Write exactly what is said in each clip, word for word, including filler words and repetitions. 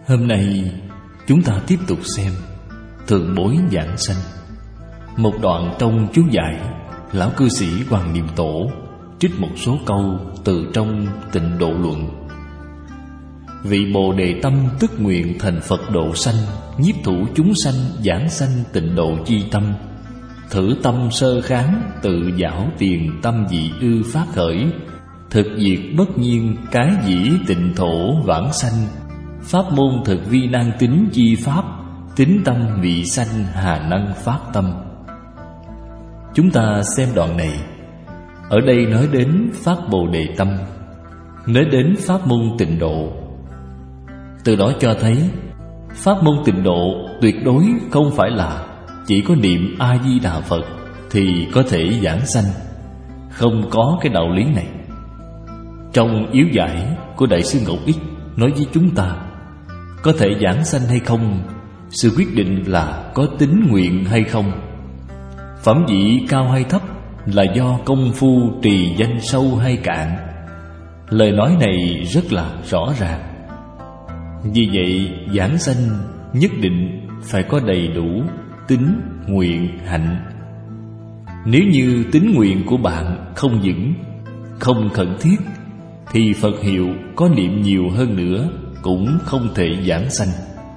Hôm nay chúng ta tiếp tục xem Thượng Bối Giảng Sanh. Một đoạn trong chú giải lão cư sĩ Hoàng Niệm Tổ trích một số câu từ trong Tịnh Độ Luận. Vị Bồ Đề tâm tức nguyện thành Phật độ sanh, nhiếp thủ chúng sanh giảng sanh tịnh độ chi tâm. Thử tâm sơ kháng, tự giảo tiền tâm dị ư phát khởi. Thực diệt bất nhiên, cái dĩ tịnh thổ vãng sanh. Pháp môn thực vi nan tính chi pháp, tính tâm vị sanh hà năng phát tâm. Chúng ta xem đoạn này. Ở đây nói đến Pháp Bồ Đề tâm, nói đến pháp môn tịnh độ. Từ đó cho thấy pháp môn tịnh độ tuyệt đối không phải là chỉ có niệm A-di-đà Phật thì có thể giảng sanh. Không có cái đạo lý này. Trong yếu giải của Đại sư Ngọc Ích nói với chúng ta, có thể giảng sanh hay không, sự quyết định là có tín nguyện hay không. Phẩm vị cao hay thấp là do công phu trì danh sâu hay cạn. Lời nói này rất là rõ ràng. Vì vậy giảng sanh nhất định phải có đầy đủ tín, nguyện, hạnh. Nếu như tín nguyện của bạn không vững, không khẩn thiết, thì Phật hiệu có niệm nhiều hơn nữa cũng không thể giảng sanh.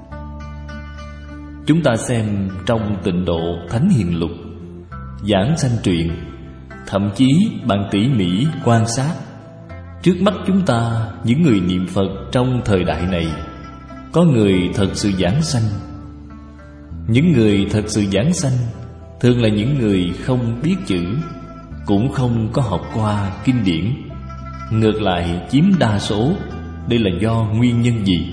Chúng ta xem trong Tịnh Độ Thánh Hiền Lục giảng sanh truyện, thậm chí bạn tỉ mỉ quan sát, trước mắt chúng ta những người niệm Phật trong thời đại này, có người thật sự giảng sanh. Những người thật sự giảng sanh thường là những người không biết chữ, cũng không có học qua kinh điển. Ngược lại chiếm đa số. Đây là do nguyên nhân gì?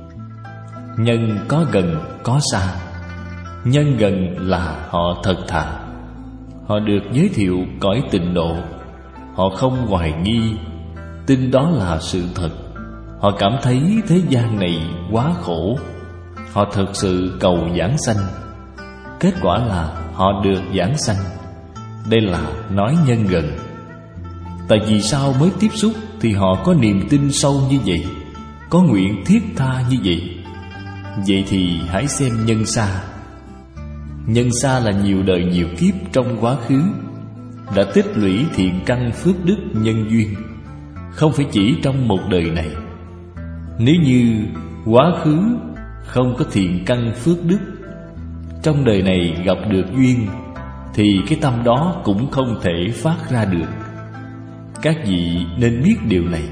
Nhân có gần có xa. Nhân gần là họ thật thà, họ được giới thiệu cõi tịnh độ, họ không hoài nghi, tin đó là sự thật. Họ cảm thấy thế gian này quá khổ, họ thực sự cầu giảng sanh. Kết quả là họ được giảng sanh. Đây là nói nhân gần. Tại vì sao mới tiếp xúc thì họ có niềm tin sâu như vậy, có nguyện thiết tha như vậy. Vậy thì hãy xem nhân xa. Nhân xa là nhiều đời nhiều kiếp trong quá khứ đã tích lũy thiện căn phước đức nhân duyên, không phải chỉ trong một đời này. Nếu như quá khứ không có thiện căn phước đức, trong đời này gặp được duyên, thì cái tâm đó cũng không thể phát ra được. Các vị nên biết điều này.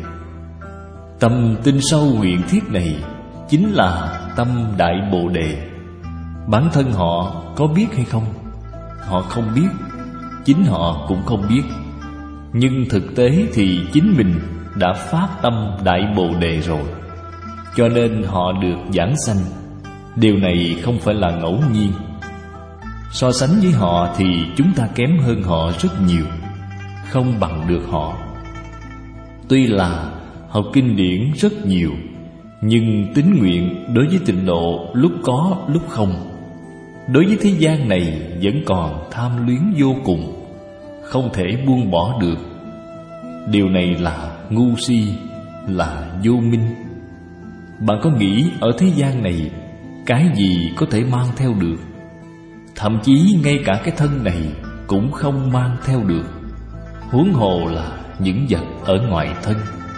Tâm tin sâu nguyện thiết này chính là tâm Đại Bồ Đề. Bản thân họ có biết hay không? Họ không biết, chính họ cũng không biết. Nhưng thực tế thì chính mình đã phát tâm Đại Bồ Đề rồi, cho nên họ được giảng sanh. Điều này không phải là ngẫu nhiên. So sánh với họ thì chúng ta kém hơn họ rất nhiều, không bằng được họ. Tuy là học kinh điển rất nhiều, nhưng tín nguyện đối với tịnh độ lúc có lúc không. Đối với thế gian này vẫn còn tham luyến vô cùng, không thể buông bỏ được. Điều này là ngu si, là vô minh. Bạn có nghĩ ở thế gian này cái gì có thể mang theo được? Thậm chí ngay cả cái thân này cũng không mang theo được, huống hồ là những vật ở ngoài thân.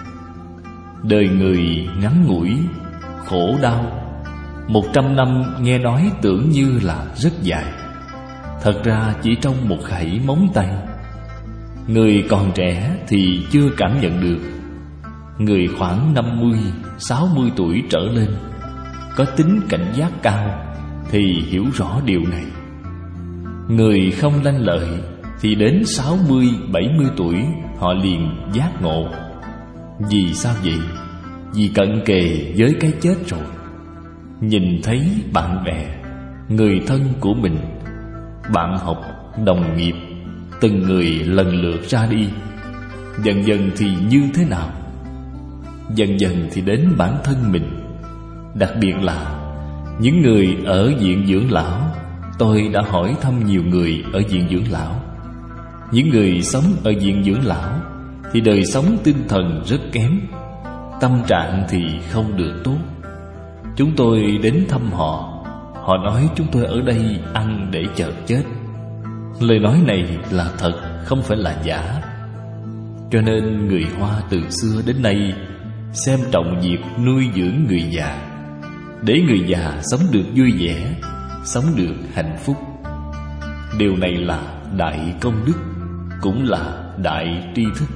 Đời người ngắn ngủi, khổ đau. Một trăm năm nghe nói tưởng như là rất dài, thật ra chỉ trong một khẩy móng tay. Người còn trẻ thì chưa cảm nhận được. Người khoảng năm mươi, sáu mươi tuổi trở lên, có tính cảnh giác cao thì hiểu rõ điều này. Người không lanh lợi thì đến sáu mươi, bảy mươi tuổi họ liền giác ngộ. Vì sao vậy? Vì cận kề với cái chết rồi. Nhìn thấy bạn bè, người thân của mình, bạn học, đồng nghiệp, từng người lần lượt ra đi. Dần dần thì như thế nào? Dần dần thì đến bản thân mình. Đặc biệt là những người ở viện dưỡng lão. Tôi đã hỏi thăm nhiều người ở viện dưỡng lão. Những người sống ở viện dưỡng lão thì đời sống tinh thần rất kém, tâm trạng thì không được tốt. Chúng tôi đến thăm họ. Họ nói chúng tôi ở đây ăn để chờ chết. Lời nói này là thật, không phải là giả. Cho nên người Hoa từ xưa đến nay xem trọng việc nuôi dưỡng người già, để người già sống được vui vẻ, sống được hạnh phúc. Điều này là đại công đức, cũng là đại tri thức.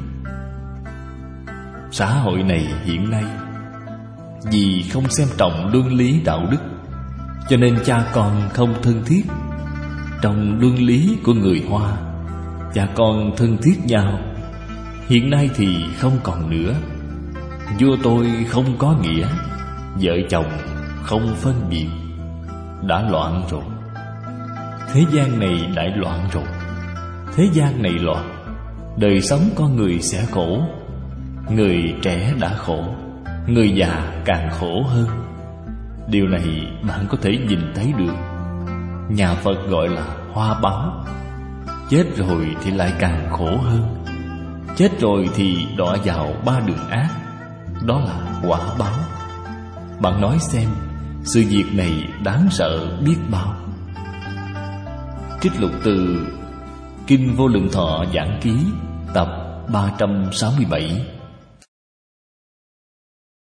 Xã hội này hiện nay vì không xem trọng luân lý đạo đức, cho nên cha con không thân thiết. Trong luân lý của người Hoa, cha con thân thiết nhau. Hiện nay thì không còn nữa. Vua tôi không có nghĩa, vợ chồng không phân biệt. Đã loạn rồi. Thế gian này đại loạn rồi. Thế gian này loạn, đời sống con người sẽ khổ. Người trẻ đã khổ, người già càng khổ hơn. Điều này bạn có thể nhìn thấy được. Nhà Phật gọi là hoa báo. Chết rồi thì lại càng khổ hơn. Chết rồi thì đọa vào ba đường ác. Đó là quả báo. Bạn nói xem, sự việc này đáng sợ biết bao. Trích lục từ Kinh Vô Lượng Thọ Giảng Ký tập ba trăm sáu mươi bảy.